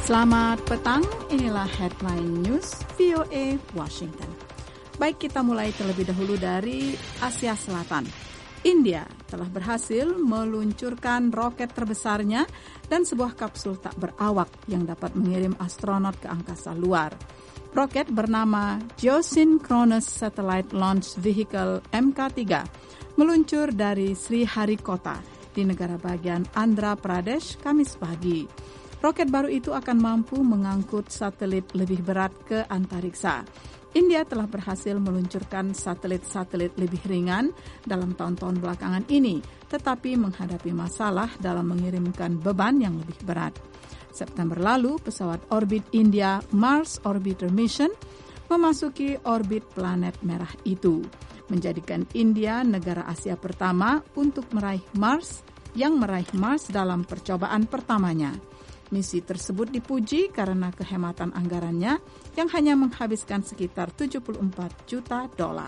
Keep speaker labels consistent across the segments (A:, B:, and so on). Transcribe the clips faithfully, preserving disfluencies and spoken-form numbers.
A: Selamat petang, inilah Headline News V O A Washington. Baik, kita mulai terlebih dahulu dari Asia Selatan. India telah berhasil meluncurkan roket terbesarnya dan sebuah kapsul tak berawak yang dapat mengirim astronot ke angkasa luar. Roket bernama Geosynchronous Satellite Launch Vehicle M K tiga meluncur dari Sriharikota di negara bagian Andhra Pradesh Kamis pagi. Roket baru itu akan mampu mengangkut satelit lebih berat ke antariksa. India telah berhasil meluncurkan satelit-satelit lebih ringan dalam tahun-tahun belakangan ini, tetapi menghadapi masalah dalam mengirimkan beban yang lebih berat. September lalu, pesawat orbit India Mars Orbiter Mission memasuki orbit planet merah itu, menjadikan India negara Asia pertama untuk meraih Mars yang meraih Mars dalam percobaan pertamanya. Misi tersebut dipuji karena kehematan anggarannya yang hanya menghabiskan sekitar tujuh puluh empat juta dolar.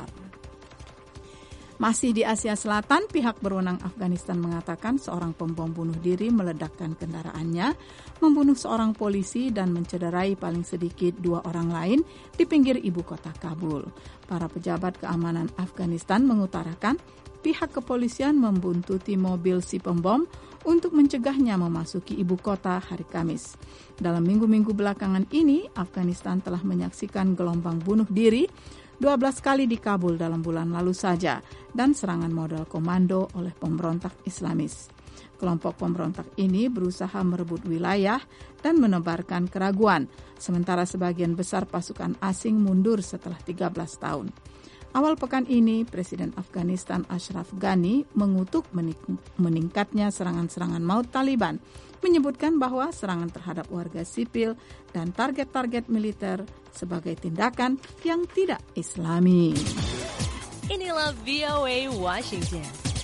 A: Masih di Asia Selatan, pihak berwenang Afghanistan mengatakan seorang pembom bunuh diri meledakkan kendaraannya, membunuh seorang polisi dan mencederai paling sedikit dua orang lain di pinggir ibu kota Kabul. Para pejabat keamanan Afghanistan mengutarakan pihak kepolisian membuntuti mobil si pembom untuk mencegahnya memasuki ibu kota hari Kamis. Dalam minggu-minggu belakangan ini, Afghanistan telah menyaksikan gelombang bunuh diri dua belas kali di Kabul dalam bulan lalu saja dan serangan model komando oleh pemberontak Islamis. Kelompok pemberontak ini berusaha merebut wilayah dan menebarkan keraguan, sementara sebagian besar pasukan asing mundur setelah tiga belas tahun. Awal pekan ini, Presiden Afghanistan Ashraf Ghani mengutuk mening- meningkatnya serangan-serangan maut Taliban, menyebutkan bahwa serangan terhadap warga sipil dan target-target militer sebagai tindakan yang tidak Islami.
B: Inilah V O A Washington.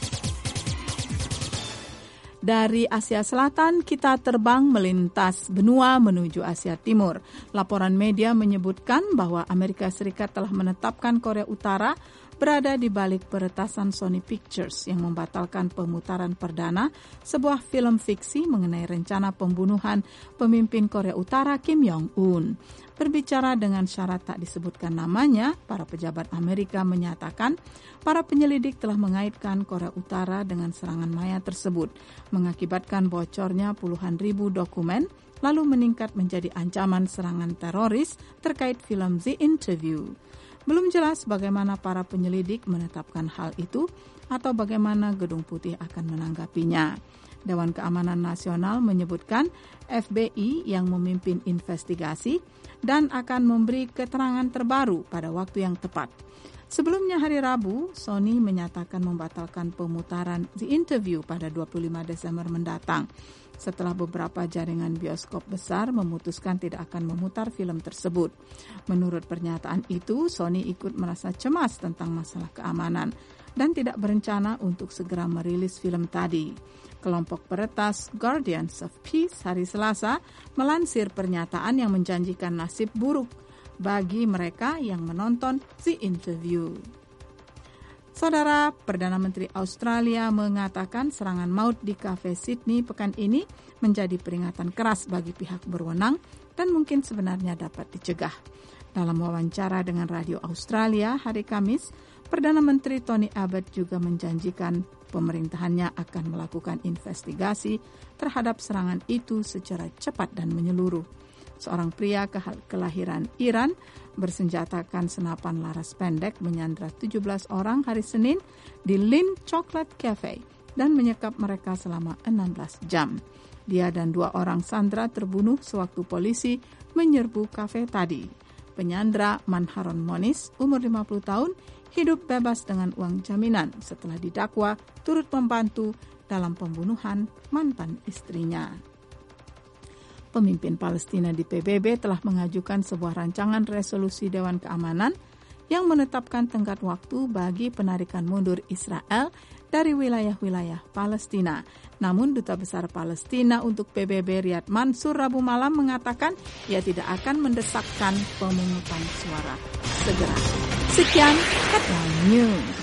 A: Dari Asia Selatan, kita terbang melintas benua menuju Asia Timur. Laporan media menyebutkan bahwa Amerika Serikat telah menetapkan Korea Utara berada di balik peretasan Sony Pictures yang membatalkan pemutaran perdana sebuah film fiksi mengenai rencana pembunuhan pemimpin Korea Utara Kim Jong-un. Berbicara dengan syarat tak disebutkan namanya, para pejabat Amerika menyatakan para penyelidik telah mengaitkan Korea Utara dengan serangan maya tersebut, mengakibatkan bocornya puluhan ribu dokumen, lalu meningkat menjadi ancaman serangan teroris terkait film The Interview. Belum jelas bagaimana para penyelidik menetapkan hal itu atau bagaimana Gedung Putih akan menanggapinya. Dewan Keamanan Nasional menyebutkan F B I yang memimpin investigasi dan akan memberi keterangan terbaru pada waktu yang tepat. Sebelumnya hari Rabu, Sony menyatakan membatalkan pemutaran The Interview pada dua puluh lima Desember mendatang, setelah beberapa jaringan bioskop besar memutuskan tidak akan memutar film tersebut. Menurut pernyataan itu, Sony ikut merasa cemas tentang masalah keamanan dan tidak berencana untuk segera merilis film tadi. Kelompok peretas Guardians of Peace hari Selasa melansir pernyataan yang menjanjikan nasib buruk bagi mereka yang menonton The Interview. Saudara, Perdana Menteri Australia mengatakan serangan maut di kafe Sydney pekan ini menjadi peringatan keras bagi pihak berwenang dan mungkin sebenarnya dapat dicegah. Dalam wawancara dengan Radio Australia hari Kamis, Perdana Menteri Tony Abbott juga menjanjikan pemerintahannya akan melakukan investigasi terhadap serangan itu secara cepat dan menyeluruh. Seorang pria kelahiran Iran bersenjatakan senapan laras pendek menyandra tujuh belas orang hari Senin di Lynn Chocolate Cafe dan menyekap mereka selama enam belas jam. Dia dan dua orang sandera terbunuh sewaktu polisi menyerbu kafe tadi. Penyandra Manharon Moniz, umur lima puluh tahun, hidup bebas dengan uang jaminan setelah didakwa turut membantu dalam pembunuhan mantan istrinya. Pemimpin Palestina di P B B telah mengajukan sebuah rancangan resolusi Dewan Keamanan yang menetapkan tenggat waktu bagi penarikan mundur Israel dari wilayah-wilayah Palestina. Namun Duta Besar Palestina untuk P B B Riyad Mansur Rabu malam mengatakan ia tidak akan mendesakkan pemungutan suara segera. Sekian Headline News.